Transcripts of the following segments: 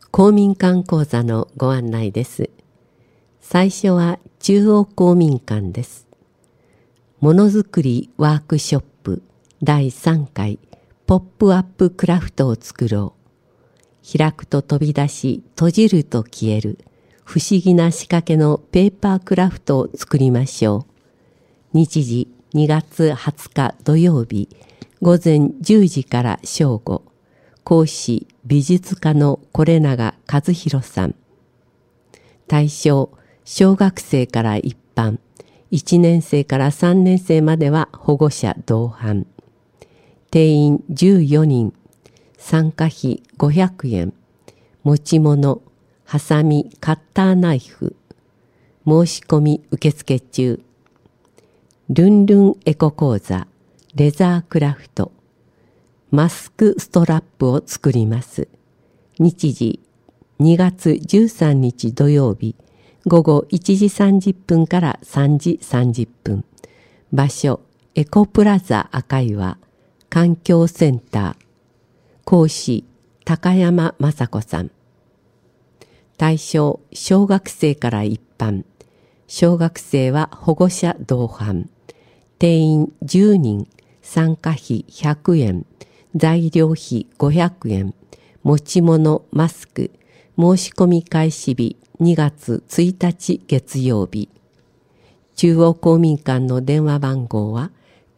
公民館講座のご案内です。最初は中央公民館です。ものづくりワークショップ第3回ポップアップクラフトを作ろう。開くと飛び出し、閉じると消える不思議な仕掛けのペーパークラフトを作りましょう。日時2月20日土曜日午前10時から正午。講師美術家の是永和弘さん。対象小学生から一般、1年生から3年生までは保護者同伴。定員14人、参加費500円。持ち物、ハサミ、カッターナイフ。申し込み受付中。ルンルンエコ講座、レザークラフト。マスクストラップを作ります。日時2月13日土曜日午後1時30分から3時30分。場所エコプラザ赤岩環境センター。講師高山雅子さん。対象小学生から一般。小学生は保護者同伴。定員10人。参加費100円。材料費500円。持ち物マスク。申し込み開始日2月1日月曜日。中央公民館の電話番号は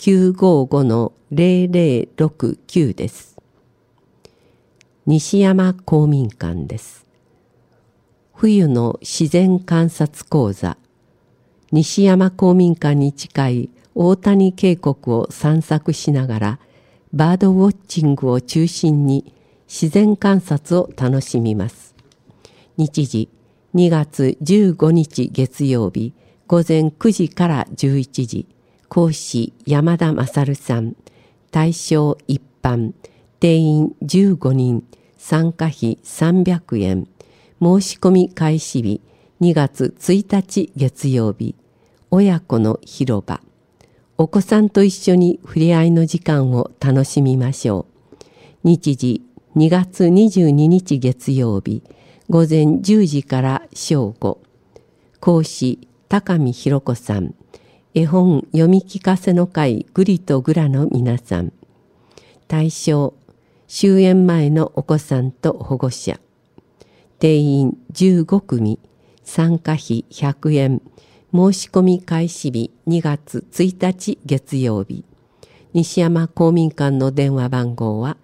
955-0069 です。西山公民館です。冬の自然観察講座。西山公民館に近い大谷渓谷を散策しながらバードウォッチングを中心に自然観察を楽しみます。日時2月15日月曜日午前9時から11時。講師山田勝さん。対象一般。定員15人。参加費300円。申し込み開始日2月1日月曜日。親子の広場。お子さんと一緒に触れ合いの時間を楽しみましょう。日時2月22日月曜日午前10時から正午。講師高見博子さん。絵本読み聞かせの会グリとグラの皆さん。対象終演前のお子さんと保護者。定員15組。参加費100円。申し込み開始日2月1日月曜日。西山公民館の電話番号は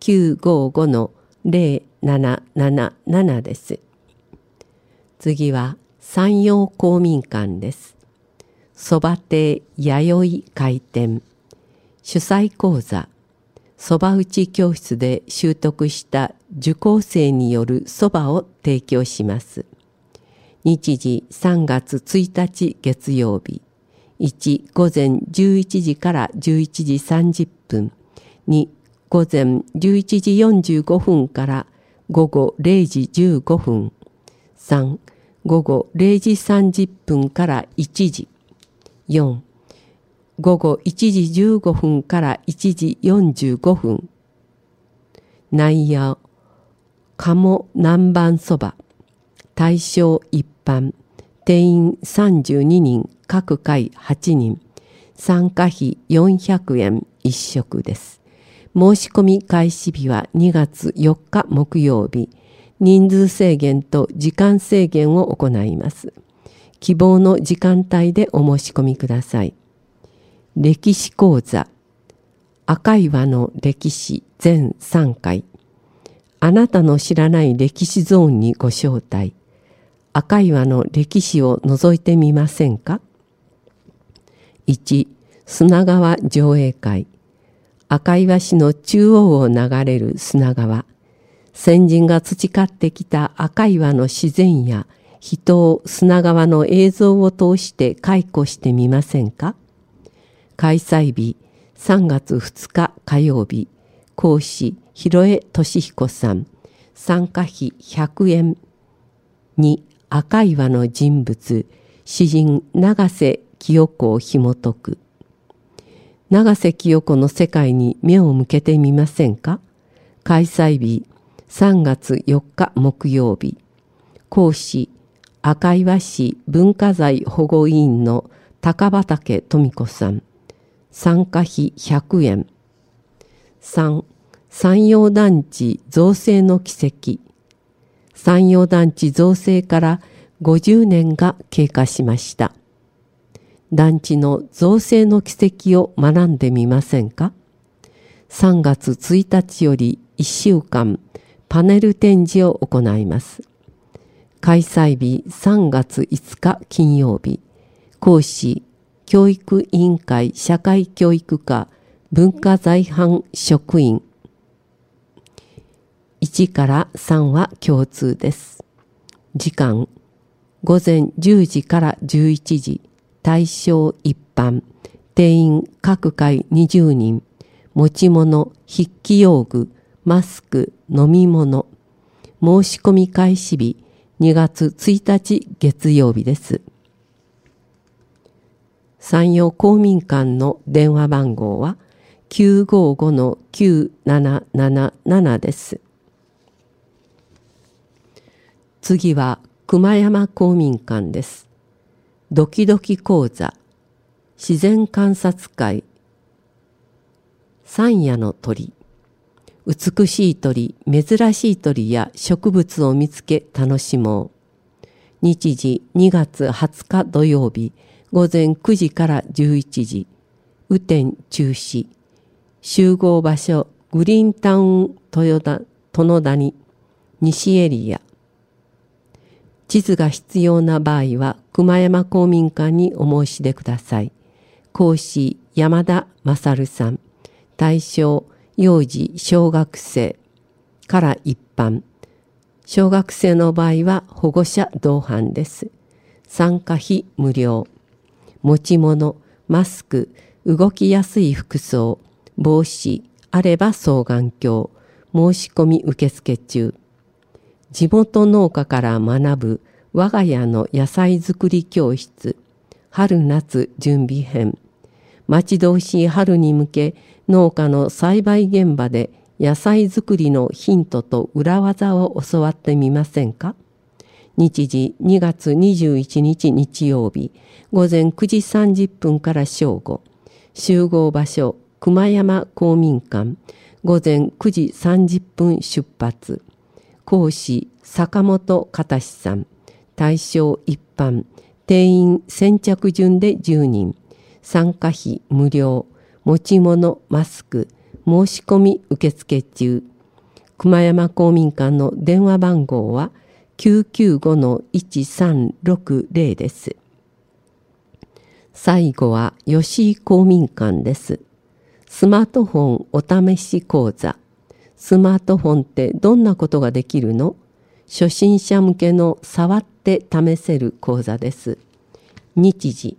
955-0777 です。次は山陽公民館です。そば亭弥生開店。主催講座。そば打ち教室で習得した受講生によるそばを提供します。日時3月1日月曜日。1午前11時から11時30分。2午前11時45分から午後0時15分。3午後0時30分から1時。4午後1時15分から1時45分。内野鴨南蛮そば。対象一般。定員32人。各回8人。参加費400円1食です。申し込み開始日は2月4日木曜日。人数制限と時間制限を行います。希望の時間帯でお申し込みください。歴史講座。赤岩の歴史全3回。あなたの知らない歴史ゾーンにご招待。赤岩の歴史を覗いてみませんか。1砂川上映会。赤岩市の中央を流れる砂川。先人が培ってきた赤岩の自然や人を砂川の映像を通して回顧してみませんか。開催日3月2日火曜日。講師広江俊彦さん。参加費100円。2赤岩の人物。詩人永瀬清子を紐解く。永瀬清子の世界に目を向けてみませんか。開催日 3月4日木曜日、講師赤岩市文化財保護委員の高畠富子さん。参加費100円。3、山陽団地造成の奇跡。山陽団地造成から50年が経過しました。団地の造成の奇跡を学んでみませんか。3月1日より1週間パネル展示を行います。開催日3月5日金曜日、講師教育委員会社会教育課文化財班職員。1から3は共通です。時間午前10時から11時、対象一般、定員各回20人、持ち物、筆記用具、マスク、飲み物。申し込み開始日2月1日月曜日です。山陽公民館の電話番号は 955-9777 です。次は熊山公民館です。ドキドキ講座、自然観察会、山野の鳥、美しい鳥、珍しい鳥や植物を見つけ楽しもう。日時2月20日土曜日、午前9時から11時、雨天中止。集合場所、グリーンタウン殿谷、西エリア。地図が必要な場合は、熊山公民館にお申し出ください。講師、山田勝さん。対象、幼児、小学生から一般。小学生の場合は保護者同伴です。参加費無料。持ち物、マスク、動きやすい服装、帽子、あれば双眼鏡、申し込み受付中。地元農家から学ぶ我が家の野菜作り教室、春夏準備編。待ち遠しい春に向け、農家の栽培現場で野菜作りのヒントと裏技を教わってみませんか。日時2月21日日曜日、午前9時30分から正午。集合場所、熊山公民館、午前9時30分出発。講師、坂本片さん。対象一般。定員先着順で10人。参加費無料。持ち物、マスク。申し込み受付中。熊山公民館の電話番号は 995-1360 です。最後は吉井公民館です。スマートフォンお試し講座。スマートフォンってどんなことができるの？初心者向けの触って試せる講座です。日時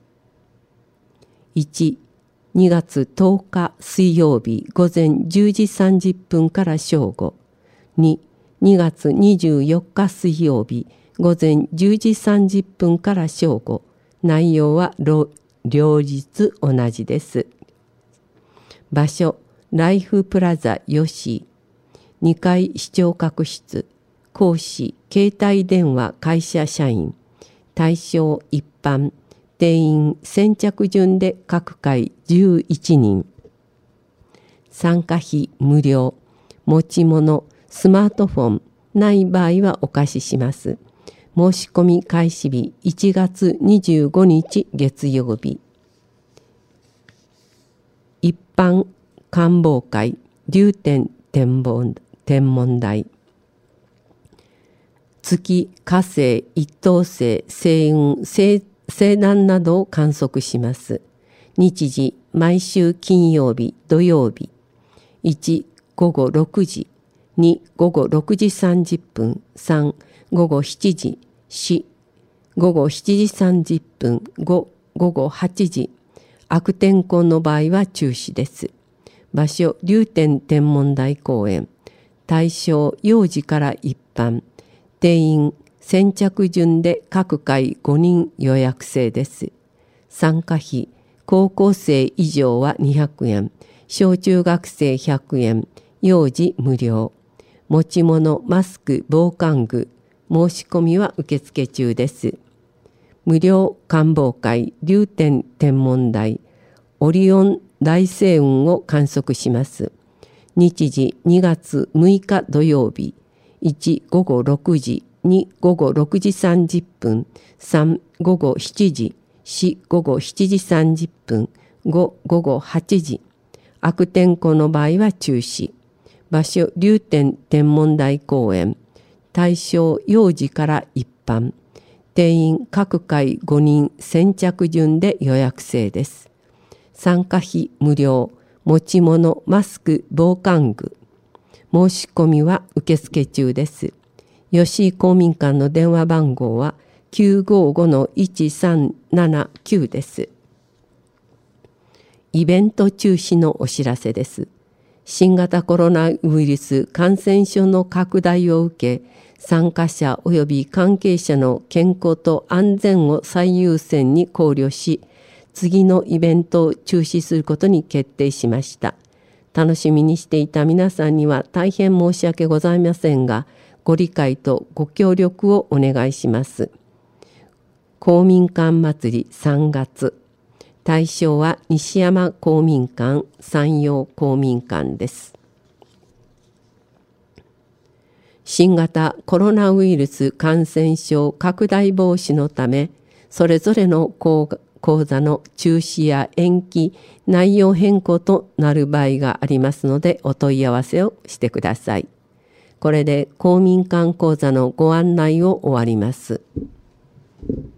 1、2月10日水曜日午前10時30分から正午。2、2月24日水曜日午前10時30分から正午。内容は両日同じです。場所、ライフプラザ吉井。2階視聴覚室。講師、携帯電話会社社員。対象一般。定員先着順で各回11人。参加費無料。持ち物、スマートフォンない場合はお貸しします。申し込み開始日1月25日月曜日。一般観望会、流天天文台。月、火星、一等星、星雲、星団などを観測します。日時、毎週金曜日、土曜日。1、午後6時。2、午後6時30分。3、午後7時。4、午後7時30分。5、午後8時。悪天候の場合は中止です。場所、流天天文台公園。対象、幼児から一般。定員、先着順で各回5人予約制です。参加費、高校生以上は200円、小中学生100円、幼児無料。 持ち物、マスク、防寒具、申し込みは受付中です。無料観望会、龍天天文台、オリオン大星雲を観測します。日時2月6日土曜日、1午後6時、2午後6時30分、3午後7時、4午後7時30分、5午後8時。悪天候の場合は中止。場所、龍天天文台公園。対象、幼児から一般。定員各回5人先着順で予約制です。参加費無料。持ち物、マスク、防寒具。申し込みは受付中です。吉井公民館の電話番号は 955-1379 です。イベント中止のお知らせです。新型コロナウイルス感染症の拡大を受け、参加者及び関係者の健康と安全を最優先に考慮し、次のイベントを中止することに決定しました。楽しみにしていた皆さんには大変申し訳ございませんが、ご理解とご協力をお願いします。公民館祭り3月。対象は西山公民館、山陽公民館です。新型コロナウイルス感染症拡大防止のため、それぞれの講座の中止や延期、内容変更となる場合がありますので、お問い合わせをしてください。これで公民館講座のご案内を終わります。